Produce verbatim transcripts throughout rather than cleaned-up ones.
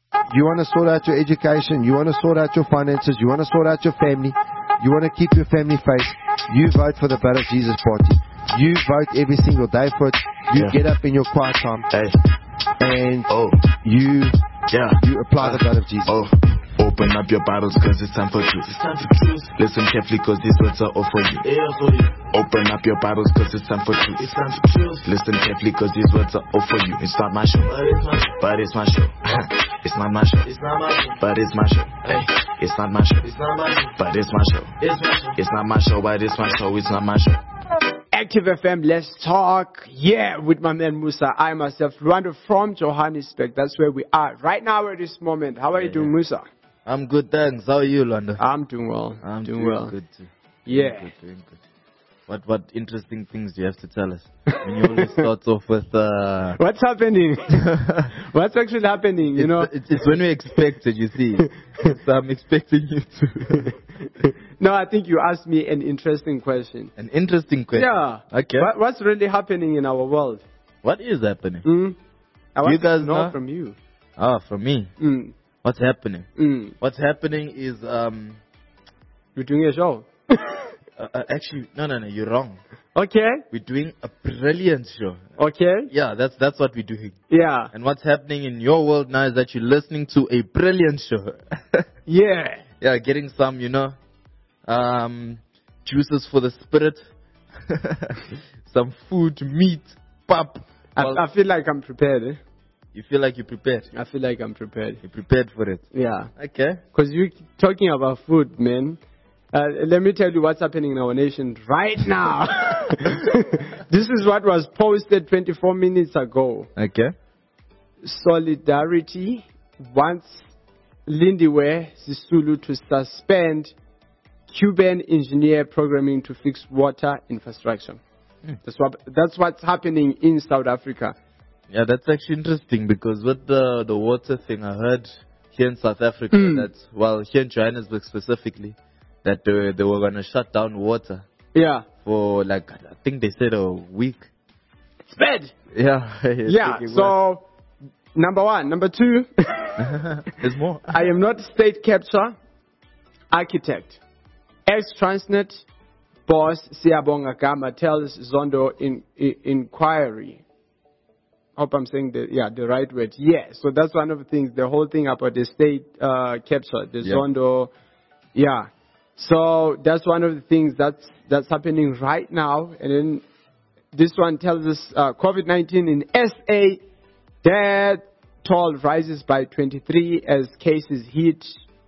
You want to sort out your education. You want to sort out your finances. You want to sort out your family. You want to keep your family face. You vote for the Blood of Jesus Party. You vote every single day for it. You Yeah. get up in your quiet time. Hey. And Oh. you Yeah. you apply the blood of Jesus. Oh. Open up your Bibles cause it's time for truth. It's time for truth. Listen carefully cause these words are all for you. Yeah, for you. Open up your Bibles cause it's time for truth. It's time for truth. Listen carefully cause these words are all for you. It's not my show. But it's my show. It's not my show. It's not my show. But it's my show. Hey. It's not my show. It's not my show. But it's my show. It's my show. It's not my show. But it's my show. It's not my show. Active F M, let's talk. Yeah, with my man Musa. I myself, Rwanda from Johannesburg. That's where we are right now at this moment. How are Yeah, you doing, yeah. Musa? I'm good, thanks. How are you, London? I'm doing well. I'm doing well. good too. Yeah. Doing good, doing good. What what interesting things do you have to tell us? When you always start off with uh What's happening? What's actually happening? You it's, know. it's, it's when we expect it, you see. So I'm expecting you to. No, I think you asked me an interesting question. An interesting question. Yeah. Okay. What, what's really happening in our world? What is happening? Mm? I want You guys to know, know? from you. Ah, from me. Mm. What's happening? Mm. What's happening is um You're doing a show. uh, uh, actually no no no you're wrong. Okay. We're doing a brilliant show. Okay. Yeah, that's that's what we're doing. Yeah. And what's happening in your world now is that you're listening to a brilliant show. Yeah. Yeah, getting some, you know, um, juices for the spirit, some food, meat, pap. I, Well, I feel like I'm prepared. Eh? you feel like you're prepared. I feel like I'm prepared. You're prepared for it. Yeah. Okay. Because you're talking about food, man. Uh, let me tell you what's happening in our nation right now. This is what was posted twenty-four minutes ago. Okay. Solidarity wants Lindiwe Sisulu to suspend Cuban engineer programming to fix water infrastructure. Mm. That's what that's what's happening in South Africa. Yeah, that's actually interesting because with the the water thing, I heard here in South Africa Mm. that, well, here in Johannesburg specifically, that they, they were going to shut down water Yeah. for, like, I think they said a week. It's bad. Yeah. I Yeah. think it was. So number one, number two. There's more. I am not state capture architect. Ex-Transnet boss Siyabonga Gama tells Zondo in, in inquiry. Hope I'm saying the yeah the right word. Yeah. So that's one of the things. The whole thing about the state uh, capture, the Yeah. Zondo. Yeah. So that's one of the things that's that's happening right now. And then this one tells us uh, COVID nineteen in S A. Death toll rises by twenty-three as cases hit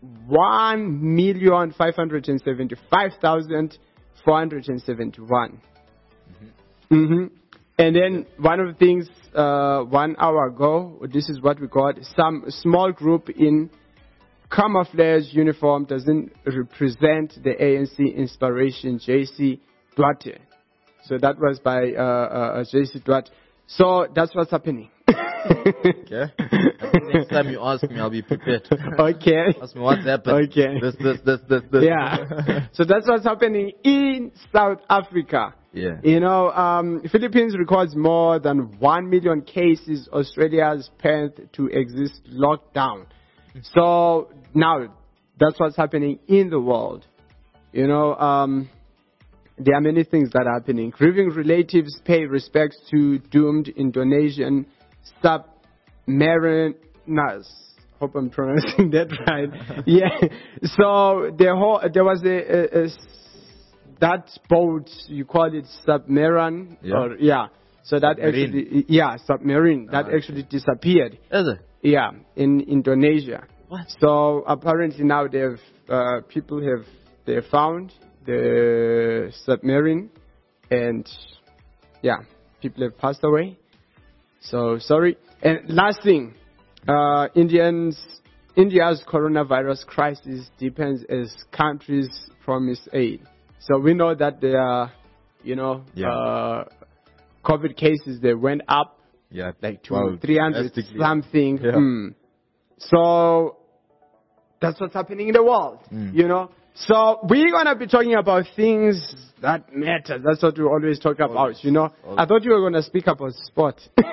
one million five hundred seventy-five thousand four hundred seventy-one. Mm-hmm. Mm-hmm. And then one of the things, uh, one hour ago, this is what we got, some small group in camouflage uniform doesn't represent the A N C inspiration, J C Duarte. So that was by uh, uh, J C Duarte. So that's what's happening. Okay. I think next time you ask me, I'll be prepared. Okay. Ask me what's happened. Okay. This, this, this, this, this. Yeah. So that's what's happening in South Africa. Yeah. You know, um, Philippines records more than one million cases. Australia's path to exist lockdown. So now that's what's happening in the world. You know, um, there are many things that are happening. Grieving relatives pay respects to doomed Indonesian submariners. Hope I'm pronouncing that right. Yeah. So the whole there was a, a, a that boat, you call it submarine, Yeah. or yeah. So that Submarine. actually, yeah, submarine that Ah, actually disappeared. Is it? Yeah, in Indonesia. What? So apparently now they've uh, people have they found the submarine, and yeah, people have passed away. So sorry. And last thing, uh, Indians, India's coronavirus crisis deepens as countries promise aid. So we know that there are, you know, Yeah. uh, COVID cases they went up Yeah. like to Well, three hundred drastically. something. Yeah. Mm. So that's what's happening in the world, Mm. you know. So we're gonna be talking about things that matter. That's what we always talk about, Always. you know. Always. I thought you were gonna speak about sport.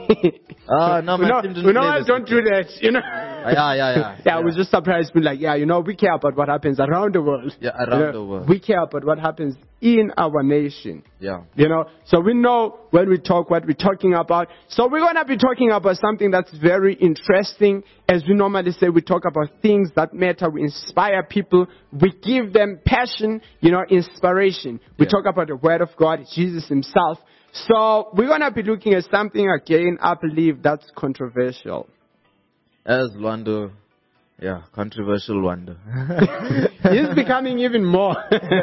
Ah, no, we my know, team didn't we know play I this don't do weekend. that, you know. Ah, yeah, yeah, yeah. Yeah, I was just surprised, be like, yeah, you know, we care about what happens around the world. Yeah, You around know, the world. We care about what happens in our nation. Yeah. You know, so we know when we talk what we're talking about. So we're going to be talking about something that's very interesting. As we normally say, we talk about things that matter. We inspire people. We give them passion, you know, inspiration. We Yeah. talk about the Word of God, Jesus Himself. So we're going to be looking at something again, I believe that's controversial. As Lwando, yeah, controversial Lwando. He's becoming even more.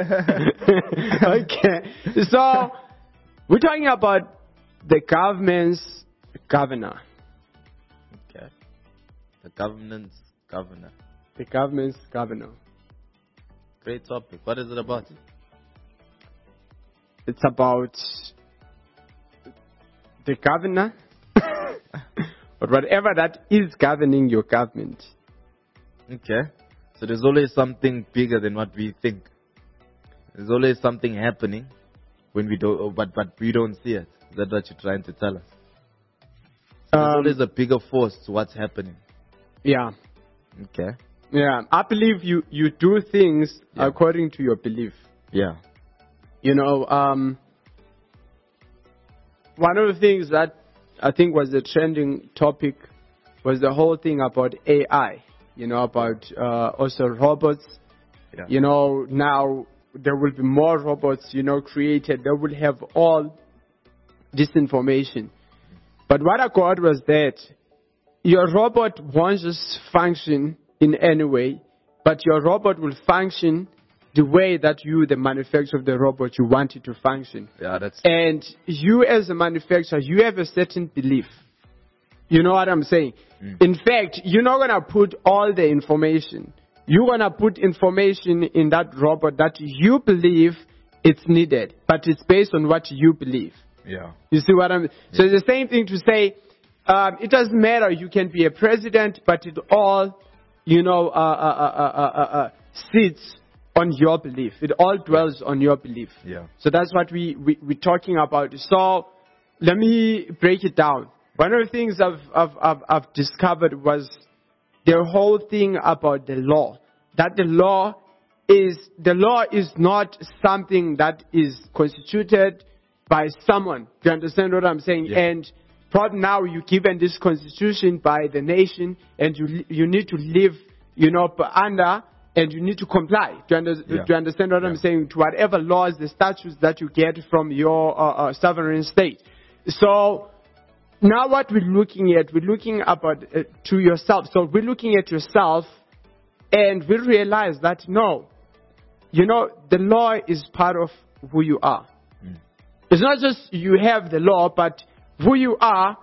Okay. So, we're talking about the government's governor. Okay. The governance governor. The government's governor. Great topic. What is it about? It's about the governor, but whatever that is governing your government. Okay. So there's always something bigger than what we think. There's always something happening when we don't, but but we don't see it. Is that what you're trying to tell us? There's Um, always a bigger force to what's happening. Yeah. Okay. Yeah. I believe you, you do things Yeah. according to your belief. Yeah. You know, um, one of the things that I think was the trending topic was the whole thing about A I, you know, about uh, also robots. Yeah. You know, now there will be more robots, you know, created. They will have all this information. But what I got was that your robot won't just function in any way, but your robot will function the way that you, the manufacturer of the robot, you want it to function. Yeah, that's And you as a manufacturer, you have a certain belief. You know what I'm saying? Mm. In fact, you're not going to put all the information. You're going to put information in that robot that you believe it's needed, but it's based on what you believe. yeah. You see what I'm... So it's the same thing to say, um, it doesn't matter, you can be a president, but it all, you know, uh, uh, uh, uh, uh, uh, sits on your belief. It all dwells on your belief. Yeah. So that's what we, we, we're talking about. So let me break it down. One of the things I've, I've, I've, I've discovered was the whole thing about the law. That the law is, the law is not something that is constituted by someone. Do you understand what I'm saying? Yeah. And probably now you're given this constitution by the nation and you, you need to live, you know, under, and you need to comply. Do you, under, Yeah. do you understand what Yeah. I'm saying? To whatever laws, the statutes that you get from your uh, uh, sovereign state. So now what we're looking at, we're looking about uh, to yourself. So we're looking at yourself, and we realize that no, you know, the law is part of who you are. Mm. It's not just you have the law, but who you are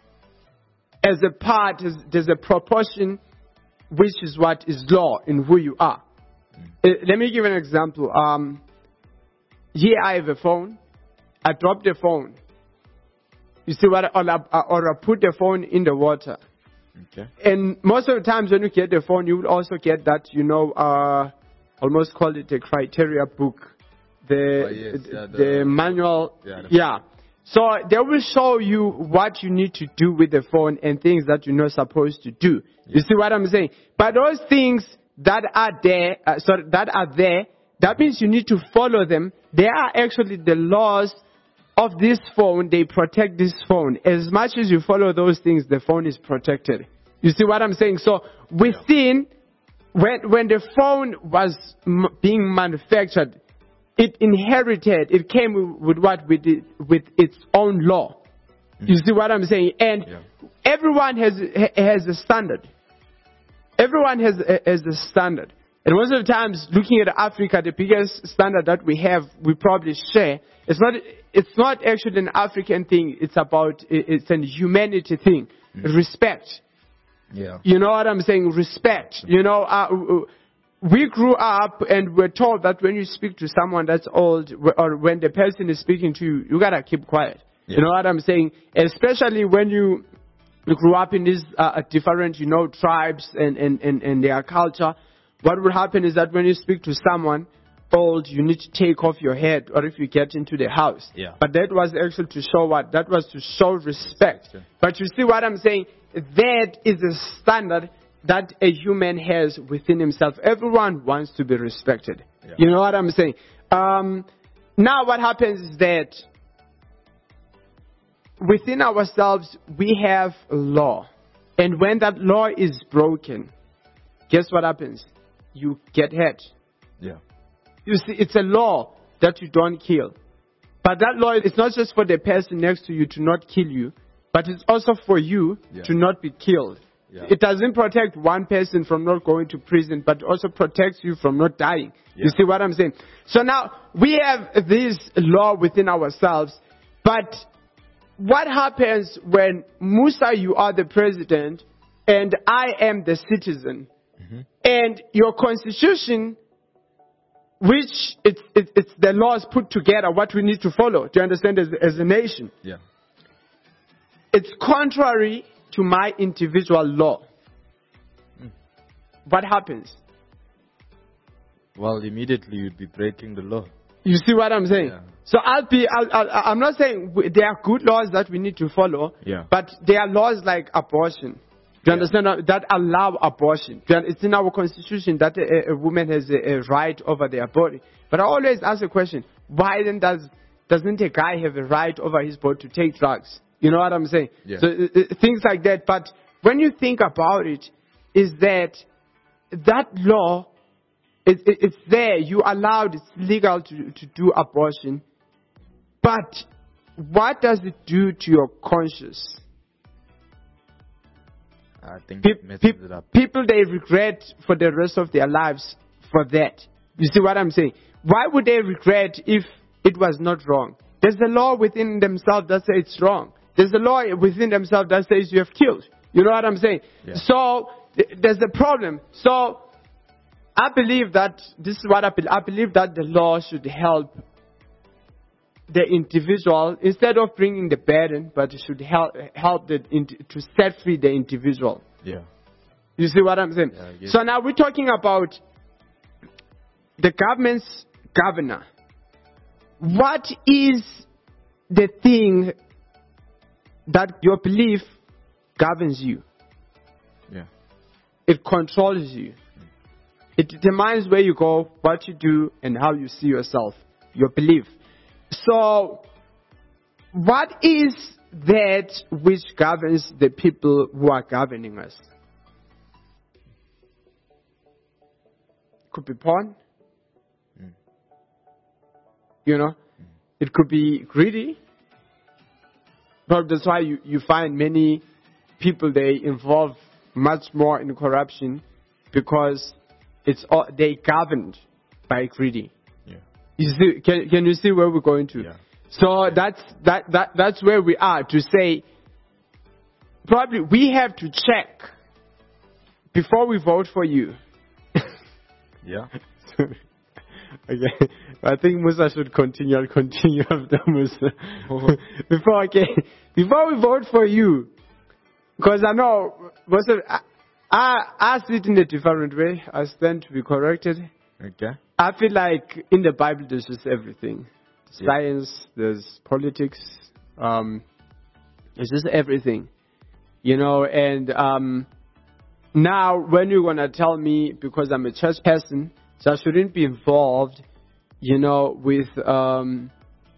as a part, is, there's a proportion which is what is law in who you are. Uh, let me give an example. Um, here I have a phone. I drop the phone. You see what? Or I, or I put the phone in the water. Okay. And most of the times when you get the phone, you will also get that, you know, uh, almost call it a criteria book. The, Oh, yes, the, yeah, the the- manual. yeah, the- yeah. So they will show you what you need to do with the phone and things that you're not supposed to do. You see what I'm saying? But those things that are there, uh, sorry, that are there, that means you need to follow them. They are actually the laws of this phone. They protect this phone. As much as you follow those things, the phone is protected. You see what I'm saying? So within, when when the phone was m- being manufactured, it inherited, it came with what? With, it, with its own law. You see what I'm saying? And Yeah. everyone has has a standard. Everyone has a, has a standard. And most of the times, looking at Africa, the biggest standard that we have, we probably share. It's not. It's not actually an African thing. It's about. It's a humanity thing. Respect. Yeah. You know what I'm saying? Respect. You know, uh, we grew up and we're told that when you speak to someone that's old, or when the person is speaking to you, you gotta keep quiet. Yeah. You know what I'm saying? Especially when you, you grew up in these uh, different, you know, tribes and, and, and, and their culture. What will happen is that when you speak to someone, old, you need to take off your head, or if you get into the house. Yeah. But that was actually to show what? That was to show respect. Sure. But you see what I'm saying? That is a standard that a human has within himself. Everyone wants to be respected. Yeah. You know what I'm saying? Um, now what happens is that within ourselves, we have law. And when that law is broken, guess what happens? You get hurt. Yeah. You see, it's a law that you don't kill. But that law is not just for the person next to you to not kill you, but it's also for you Yeah. to not be killed. Yeah. It doesn't protect one person from not going to prison, but also protects you from not dying. Yeah. You see what I'm saying? So now, we have this law within ourselves, but what happens when, Musa, you are the president, and I am the citizen, Mm-hmm. and your constitution, which it's, it's, it's the laws put together, what we need to follow to understand as, as a nation, Yeah. it's contrary to my individual law. Mm. What happens? Well, immediately you'd be breaking the law. You see what I'm saying? Yeah. So I'll be, I'll, I'll, I'm not saying w- there are good laws that we need to follow, Yeah. but there are laws like abortion. Do you Yeah. understand? uh, That allow abortion. Do you un- It's in our constitution that a, a woman has a, a right over their body. But I always ask the question, why then does, doesn't a guy have a right over his body to take drugs? You know what I'm saying? Yeah. So uh, uh, things like that. But when you think about it, is that that law, it, it, it's there. You allowed, it's legal to, to do abortion. But what does it do to your conscience? I think Pe- it messes pe- it up. people, they regret for the rest of their lives for that. You see what I'm saying? Why would they regret if it was not wrong? There's a law within themselves that says it's wrong. There's a law within themselves that says you have killed. You know what I'm saying? Yeah. So th- there's a problem. So I believe that this is what I believe. I believe that the law should help the individual instead of bringing the burden, but it should help help the indi- to set free the individual. Yeah. You see what I'm saying? Yeah, I get So now we're talking about the government's governor. What is the thing that your belief governs you? Yeah. It controls you. It determines where you go, what you do, and how you see yourself. Your belief. So, what is that which governs the people who are governing us? Could be porn. Mm. You know, it could be greedy. But that's why you, you find many people, they involve much more in corruption because it's all, they governed by greedy. Yeah. You see, can, can you see where we're going to? Yeah. So that's, that, that, that's where we are to say, probably we have to check before we vote for you. Yeah. Okay, I think Musa should continue. I'll continue after Musa. before, okay, before we vote for you, because I know most of, I, I, I see it in a different way. I stand to be corrected. Okay. I feel like in the Bible there's just everything. Yeah. Science, there's politics, um, it's just everything. You know, and um, now when you're going to tell me, because I'm a church person, so I shouldn't be involved, you know, with um,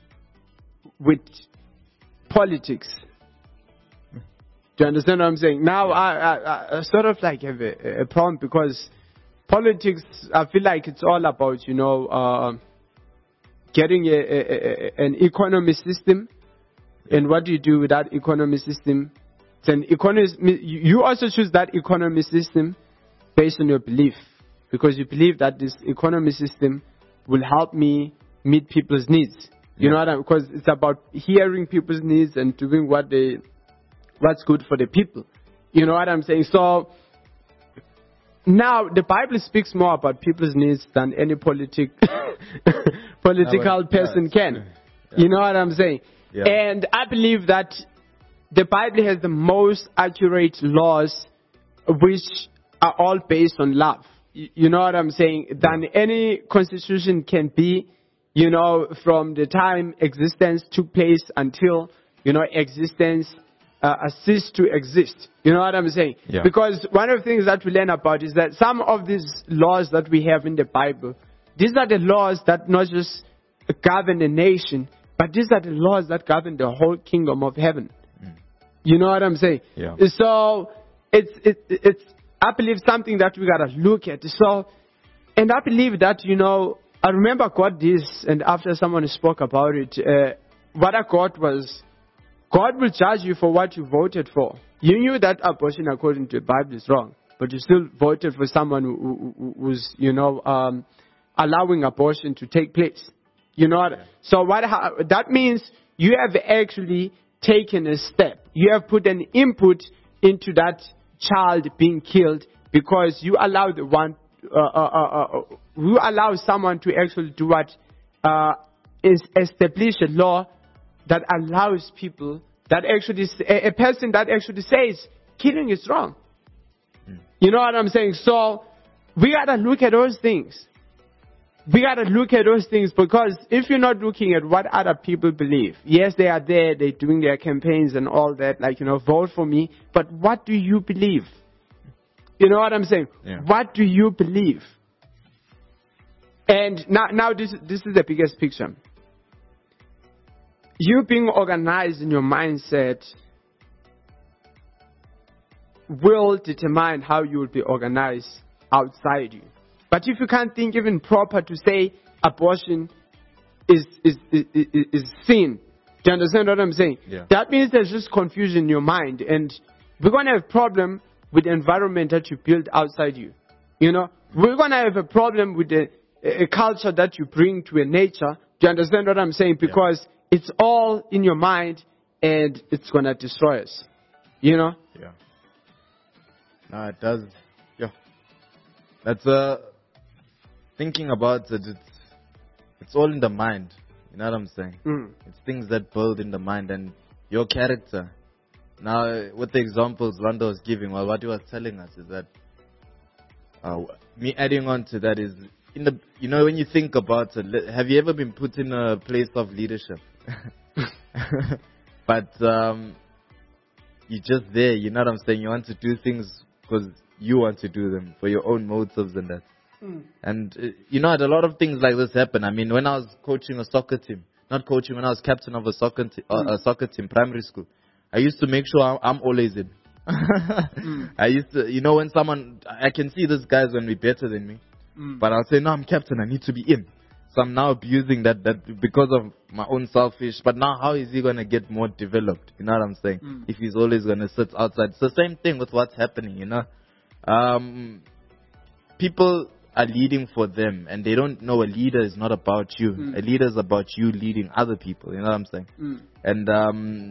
with politics. Do you understand what I'm saying? Now I, I, I sort of like have a, a problem because politics, I feel like it's all about, you know, uh, getting a, a, a, an economy system. And what do you do with that economy system? It's an economy, you also choose that economy system based on your belief. Because you believe that this economy system will help me meet people's needs. You Yeah. know what I mean? Because it's about hearing people's needs and doing what they, what's good for the people. You know what I'm saying? So, now the Bible speaks more about people's needs than any politic, political Yeah, person it's can. true. Yeah. You know what I'm saying? Yeah. And I believe that the Bible has the most accurate laws which are all based on love. y- you know what I'm saying, than any constitution can be, you know, from the time existence took place until, you know, existence uh, ceased to exist. You know what I'm saying? Yeah. Because one of the things that we learn about is that some of these laws that we have in the Bible, these are the laws that not just govern a nation, but these are the laws that govern the whole kingdom of heaven. Mm. You know what I'm saying? Yeah. So it's it, it's I believe something that we gotta look at. So, and I believe that, you know, I remember God this, and after someone spoke about it, uh, what I got was, God will judge you for what you voted for. You knew that abortion according to the Bible is wrong, but you still voted for someone who, who, who who's, you know, um, allowing abortion to take place. You know what? So what ha- that means, you have actually taken a step. You have put an input into that child being killed, because you allow the one, uh, uh, uh, uh, you allow someone to actually do what, uh, is establish a law that allows people that actually, a, a person that actually says killing is wrong. Mm. You know what I'm saying? So we gotta look at those things. We gotta look at those things, because if you're not looking at what other people believe, yes, they are there, they're doing their campaigns and all that, like, you know, vote for me, but what do you believe? You know what I'm saying? Yeah. What do you believe? And now, now this, this is the biggest picture. You being organized in your mindset will determine how you will be organized outside you. But if you can't think even proper to say abortion is is is, is, is sin, do you understand what I'm saying? Yeah. That means there's just confusion in your mind, and we're gonna have a problem with the environment that you build outside you. You know, we're gonna have a problem with the a culture that you bring to a nature. Do you understand what I'm saying? Because yeah. it's all in your mind, and it's gonna destroy us. You know? Yeah. No, it does. Yeah. That's uh thinking about it. It's it's all in the mind. You know what I'm saying? Mm. It's things that build in the mind and your character. Now, with the examples Lando was giving, well, what he was telling us is that uh, me adding on to that is, in the you know when you think about it, have you ever been put in a place of leadership? But um, you're just there. You know what I'm saying? You want to do things because you want to do them for your own motives and that. Mm. And uh, you know, a lot of things like this happen. I mean, when I was coaching a soccer team, not coaching, when I was captain of a soccer t- uh, mm. a soccer team, primary school, I used to make sure I'm, I'm always in. mm. I used to, you know, when someone, I can see these guys when they're better than me, mm. but I'll say, no, I'm captain, I need to be in. So I'm now abusing that, that because of my own selfish. But now, how is he going to get more developed? You know what I'm saying? Mm. If he's always going to sit outside. It's the same thing with what's happening, you know. Um, people are leading for them, and they don't know a leader is not about you. Mm. A leader is about you leading other people. You know what I'm saying? Mm. And um,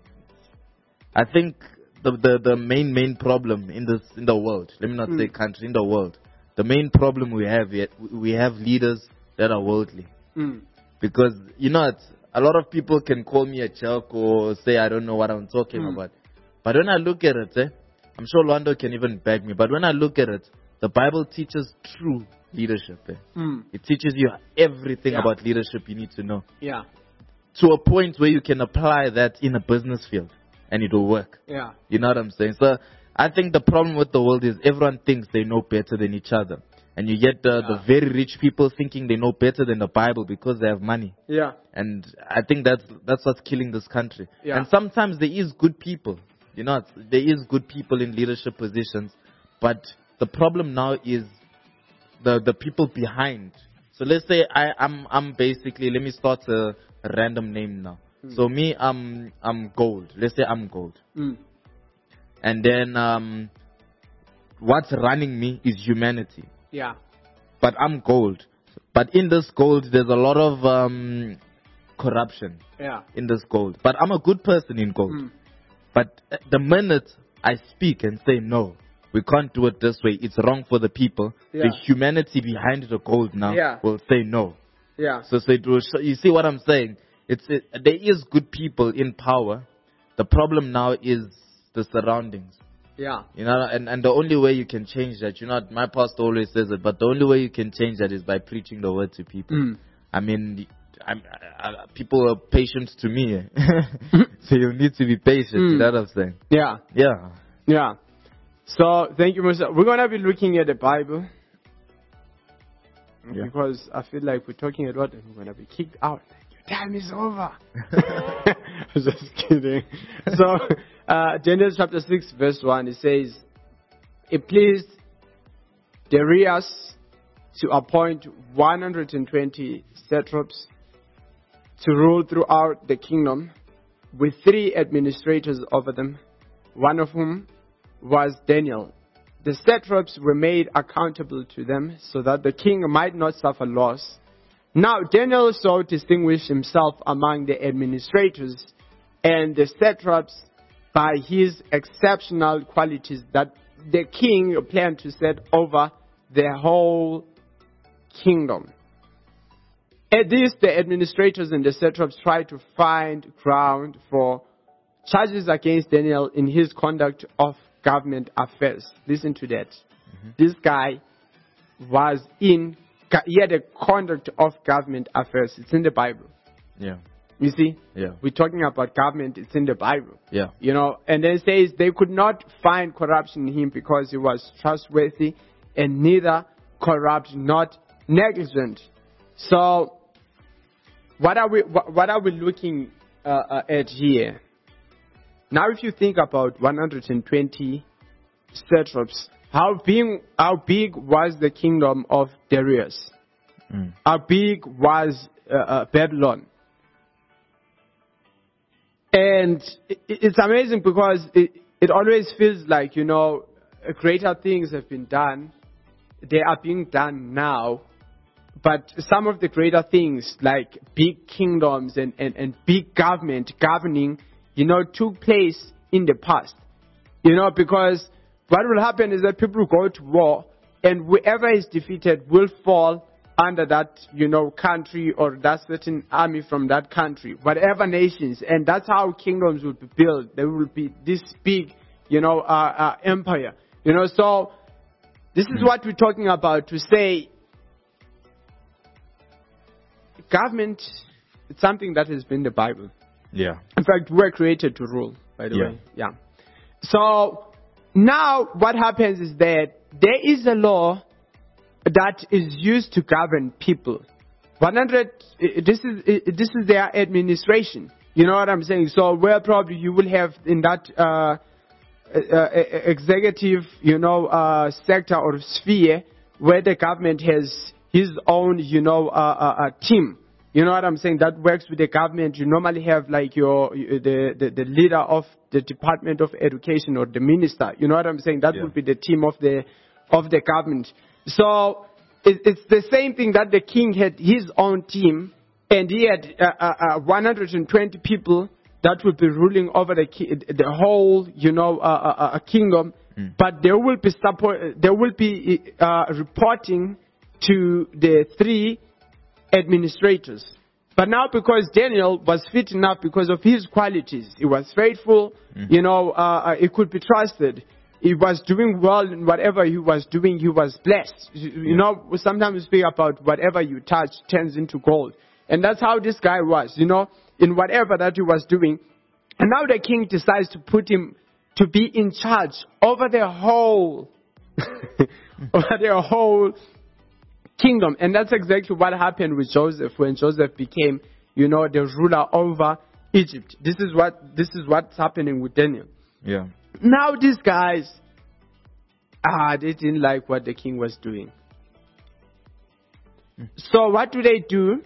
I think the, the the main main problem in this in the world. Let me not mm. say country, in the world. The main problem we have yet we have leaders that are worldly. Mm. Because you know what, a lot of people can call me a jerk or say I don't know what I'm talking mm. about. But when I look at it, eh, I'm sure Lando can even back me. But when I look at it, the Bible teaches true leadership. Eh? Mm. It teaches you everything yeah. about leadership you need to know. Yeah. To a point where you can apply that in a business field and it will work. Yeah. You know what I'm saying? So I think the problem with the world is everyone thinks they know better than each other. And you get the, yeah. the very rich people thinking they know better than the Bible because they have money. Yeah. And I think that's that's what's killing this country. Yeah. And sometimes there is good people. You know, there is good people in leadership positions. But the problem now is the the people behind. So let's say I, I'm I'm basically, let me start a, a random name now. Mm. So me, I'm I'm gold. Let's say I'm gold. Mm. And then um, what's running me is humanity. Yeah. But I'm gold. But in this gold, there's a lot of um, corruption. Yeah. In this gold. But I'm a good person in gold. Mm. But the minute I speak and say, no, we can't do it this way, it's wrong for the people, yeah. the humanity behind the gold now yeah. will say no. Yeah. So, so it will sh- you see what I'm saying? It's it, there is good people in power. The problem now is the surroundings. Yeah. You know, and, and the only way you can change that, you know, my pastor always says it, but the only way you can change that is by preaching the word to people. Mm. I mean, I'm, I, I, people are patient to me. So you need to be patient, Mm. you know what I'm saying? Yeah. Yeah. Yeah. So, thank you, Musa. We're going to be looking at the Bible. Yeah. Because I feel like we're talking a lot and we're going to be kicked out. Your time is over. Just kidding. So, uh, Daniel chapter six, verse one, it says, it pleased Darius to appoint one hundred twenty satraps to rule throughout the kingdom, with three administrators over them, one of whom was Daniel. The satraps were made accountable to them so that the king might not suffer loss. Now Daniel so distinguished himself among the administrators and the satraps by his exceptional qualities that the king planned to set over the whole kingdom. At this, the administrators and the satraps tried to find ground for charges against Daniel in his conduct of government affairs. Listen to that. Mm-hmm. This guy was in, he had a conduct of government affairs. It's in the Bible. Yeah. You see? Yeah. We're talking about government. It's in the Bible. Yeah. You know, and then it says they could not find corruption in him because he was trustworthy and neither corrupt, not negligent. So, what are we, what, what are we looking uh, uh, at here? Now, if you think about one hundred twenty satraps, how big, how big was the kingdom of Darius? Mm. How big was uh, uh, Babylon? And it, it's amazing because it, it always feels like, you know, greater things have been done. They are being done now. But some of the greater things, like big kingdoms and, and, and big government governing, you know, took place in the past. You know, because what will happen is that people go to war, and whoever is defeated will fall under that, you know, country or that certain army from that country, whatever nations. And that's how kingdoms will be built. There will be this big, you know, uh, uh, empire. You know, so this is what we're talking about, to say government, it's something that has been in the Bible. Yeah. In fact, we're created to rule, by the Yeah. way. Yeah. So now what happens is that there is a law that is used to govern people. one hundred, this is this is their administration. You know what I'm saying? So where probably you will have in that uh, uh, executive, you know, uh, sector or sphere where the government has his own, you know, uh, uh, uh, team. You know what I'm saying? That works with the government. You normally have like your the, the, the leader of the Department of Education or the minister. You know what I'm saying? That Yeah. would be the team of the of the government. So it, it's the same thing that the king had his own team, and he had uh, uh, uh, one hundred twenty people that would be ruling over the ki- the whole, you know, uh, uh, uh, kingdom. Mm. But there will be support. There will be uh, reporting to the three administrators. But now, because Daniel was fit enough because of his qualities, he was faithful, mm. you know, uh, he could be trusted. He was doing well in whatever he was doing. He was blessed. You, you Yeah. know, we sometimes speak about whatever you touch turns into gold. And that's how this guy was, you know, in whatever that he was doing. And now the king decides to put him to be in charge over the whole, over the whole kingdom. And that's exactly what happened with Joseph when Joseph became, you know, the ruler over Egypt. This is what this is what's happening with Daniel. Yeah. Now these guys, ah, they didn't like what the king was doing. So what do they do?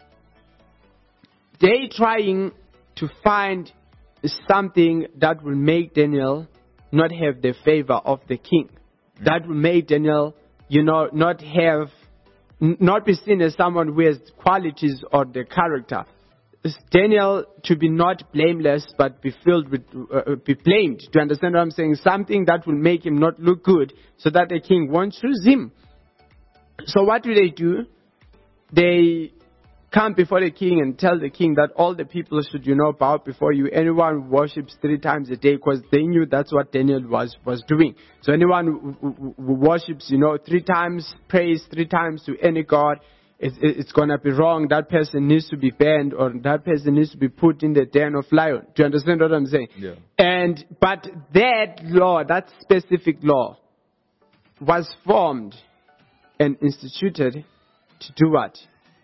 They trying to find something that will make Daniel not have the favor of the king. Mm. That will make Daniel, you know, not have, n- not be seen as someone who has qualities or the character. It's Daniel to be not blameless, but be filled with, uh, be blamed. Do you understand what I'm saying? Something that will make him not look good, so that the king won't choose him. So what do they do? They come before the king and tell the king that all the people should, you know, bow before you. Anyone who worships three times a day, because they knew that's what Daniel was, was doing. So anyone who, who, who worships, you know, three times, prays three times to any god, it's, it's going to be wrong. That person needs to be banned, or that person needs to be put in the den of lion. Do you understand what I'm saying? Yeah. And, but that law, that specific law, was formed and instituted to do what?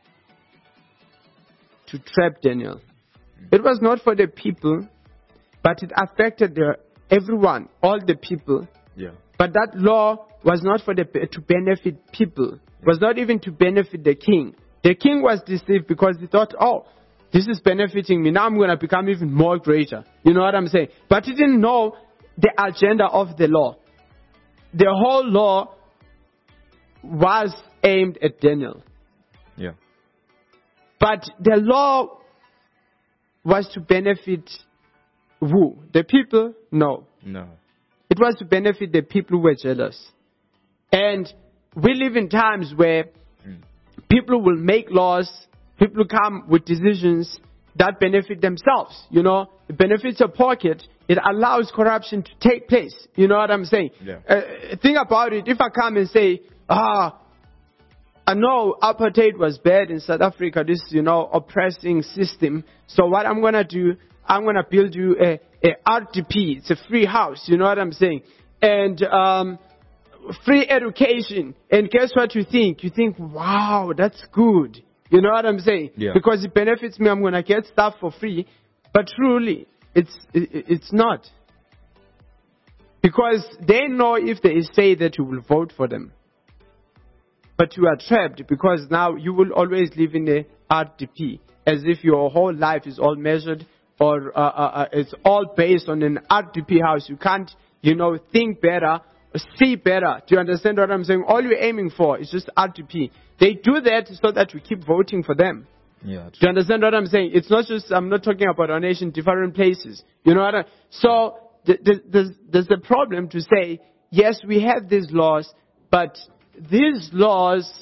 To trap Daniel. It was not for the people, but it affected the, everyone, all the people. Yeah. But that law was not for the to benefit people. It was not even to benefit the king. The king was deceived because he thought, oh, this is benefiting me. Now I'm going to become even more greater. You know what I'm saying? But he didn't know the agenda of the law. The whole law was aimed at Daniel. Yeah. But the law was to benefit who? The people? No. No. It was to benefit the people who were jealous. And we live in times where Mm. people will make laws, people come with decisions that benefit themselves. You know, it benefits your pocket. It allows corruption to take place. You know what I'm saying? Yeah. Uh, think about it. If I come and say, ah, I know apartheid was bad in South Africa, this, you know, oppressing system. So what I'm going to do, I'm going to build you a, a R D P. It's a free house. You know what I'm saying? And um, free education. And guess what you think? You think, wow, that's good. You know what I'm saying? Yeah. Because it benefits me. I'm going to get stuff for free. But truly, it's it, it's not. Because they know if they say that you will vote for them. But you are trapped because now you will always live in a R D P, as if your whole life is all measured, or uh, uh, uh, it's all based on an R D P house. You can't, you know, think better, see better. Do you understand what I'm saying? All you're aiming for is just R D P. They do that so that we keep voting for them. Yeah. Do you understand what I'm saying? It's not just, I'm not talking about our nation, different places. You know what I So th- th- there's, there's a problem to say, yes, we have these laws, but these laws,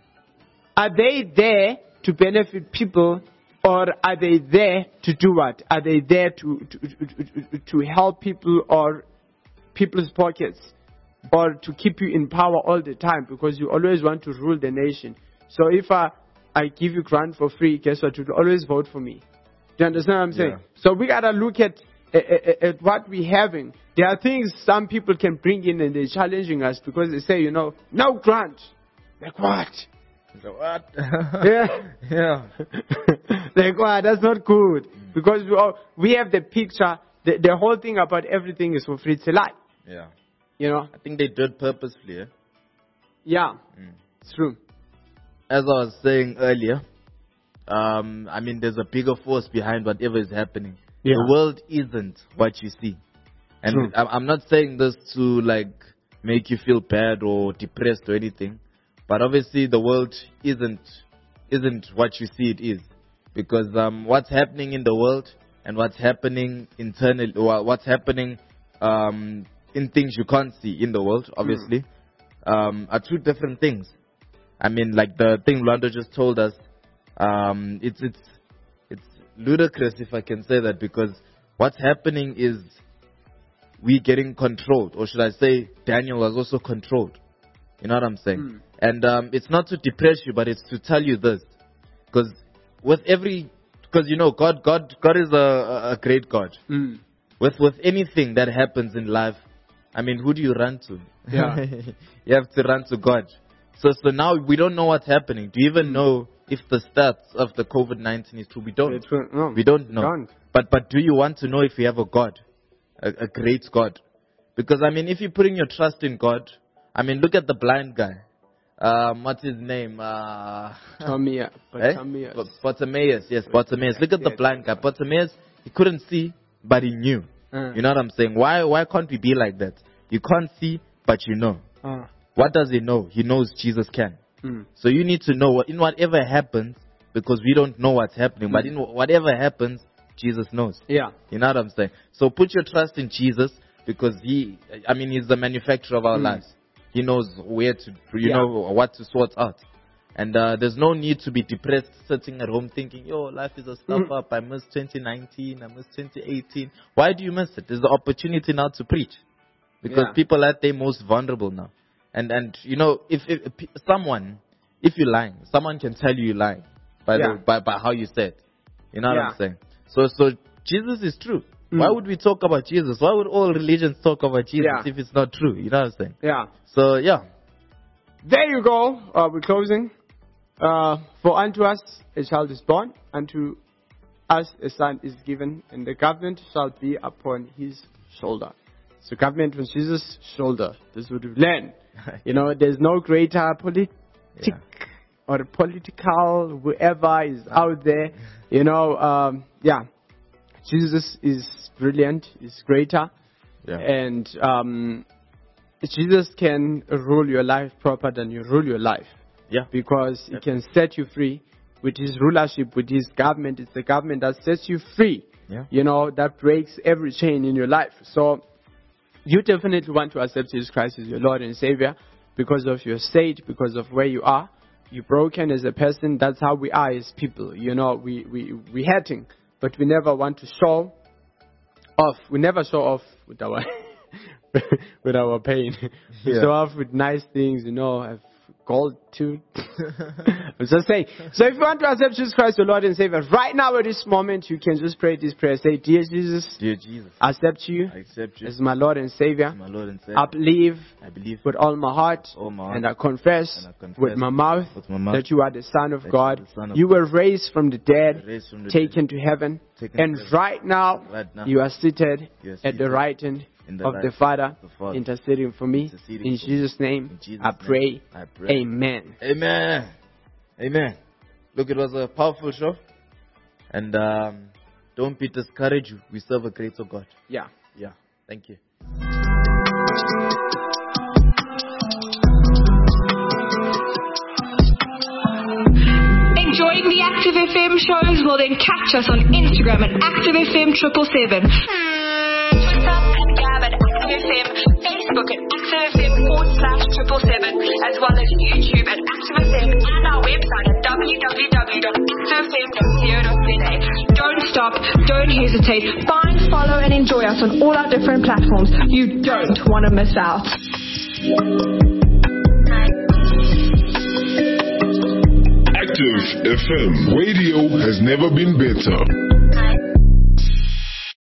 are they there to benefit people, or are they there to do what? Are they there to, to, to, to help people or people's pockets, or to keep you in power all the time because you always want to rule the nation? So if I, I give you grant for free, guess what? You'll always vote for me. Do you understand what I'm saying? Yeah. So we got to look at, at, at what we're having. There are things some people can bring in and they're challenging us because they say, you know, no grant. Like what? So what? Yeah. Yeah. Like what? That's not good. Because we, all, we have the picture, the, the whole thing about everything is for free. It's a lie. Yeah. You know? I think they do it purposefully. Eh? Yeah. Mm. It's true. As I was saying earlier, um, I mean, there's a bigger force behind whatever is happening. Yeah. The world isn't what you see. And True. I'm I'm not saying this to like make you feel bad or depressed or anything, but obviously the world isn't isn't what you see it is, because um, what's happening in the world and what's happening internally, or what's happening um, in things you can't see in the world, obviously, mm. um, are two different things. I mean, like the thing Lando just told us, um, it's it's it's ludicrous if I can say that, because what's happening is we getting controlled, or should I say Daniel was also controlled. You know what I'm saying? Mm. And um, it's not to depress you, but it's to tell you this, because with every, because you know God, God, God is a, a great God. Mm. With with anything that happens in life, I mean, who do you run to? Yeah. You have to run to God. So so now we don't know what's happening. Do you even mm. know if the stats of the COVID nineteen is true? We don't. No, we don't know. Don't. But but do you want to know if we have a God, a, a great God? Because I mean, if you're putting your trust in God, I mean, look at the blind guy. Um, what's his name? Uh, Tomia, Bartimaeus. Eh? Bartimaeus, yes, Bartimaeus. Look at the blind guy. Bartimaeus, he couldn't see, but he knew. Uh. You know what I'm saying? Why why can't we be like that? You can't see, but you know. Uh. What does he know? He knows Jesus can. Mm. So you need to know what, in whatever happens, because we don't know what's happening, mm. but in whatever happens, Jesus knows. Yeah. You know what I'm saying? So put your trust in Jesus, because he, I mean, he's the manufacturer of our mm. lives. He knows where to, you yeah. know, what to sort out. And uh, there's no need to be depressed sitting at home thinking, yo, life is a stuff up. I miss twenty nineteen. I miss twenty eighteen. Why do you miss it? There's the opportunity now to preach. Because Yeah. people are at their most vulnerable now. And, and you know, if, if, if someone, if you're lying, someone can tell you you're lying by, Yeah. the, by, by how you said. You know what Yeah. I'm saying? So, so Jesus is true. Mm. Why would we talk about Jesus? Why would all religions talk about Jesus Yeah. if it's not true? You know what I'm saying? Yeah. So, yeah. There you go. Uh, we're closing. Uh, for unto us a child is born, unto us a son is given, and the government shall be upon his shoulder. So government was Jesus' shoulder. This is what we've learned. You know, there's no greater politic Yeah. or political whoever is out there. You know, um, yeah. Jesus is brilliant, is greater. Yeah. And um, Jesus can rule your life proper than you rule your life. Yeah. Because he can set you free with his rulership, with his government. It's the government that sets you free. Yeah. You know, that breaks every chain in your life. So you definitely want to accept Jesus Christ as your Lord and Savior because of your state, because of where you are. You're broken as a person. That's how we are as people. You know, we, we, we hurting, but we never want to show off. We never show off with our with our pain. We Yeah. show off with nice things, you know, have gold too. I'm just saying. So if you want to accept Jesus Christ, your Lord and Savior, right now at this moment, you can just pray this prayer. Say, Dear Jesus, Dear Jesus, I accept you I accept you as my Lord and Savior. as my Lord and Savior. I believe I believe with all my heart, all my heart, and I confess, and I confess with my mouth, with my mouth that you are the Son of that you God. are the Son of You were raised from the dead, raised from the taken to heaven, taken and to heaven. right now, Right now, you are seated you are at the seated right hand in the of right the hand Father, of the Father, interceding for me. interceding In for me. Jesus' name, In Jesus' I name, pray. I pray. Amen. Amen. Amen. Look, it was a powerful show. And um, don't be discouraged. We serve a greater God. Yeah. Yeah. Thank you. Enjoying the Active F M shows? Well, then catch us on Instagram at Active F M triple seven, Twitter at Gab at Active F M, Facebook at Active F M forward slash triple seven, as well as YouTube at Active F M and our website at w w w dot active f m dot co dot z a. Don't stop, don't hesitate. Find, follow, and enjoy us on all our different platforms. You don't want to miss out. Active F M radio has never been better.